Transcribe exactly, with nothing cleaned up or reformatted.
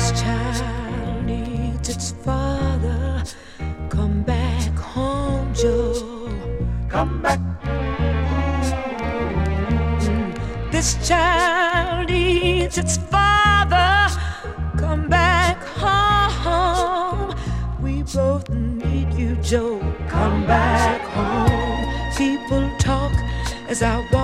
child needs its father. Come back home, Joe. Come back. Mm. This child needs its father. Come back home. We both need you, Joe. Come back home. People talk as I walk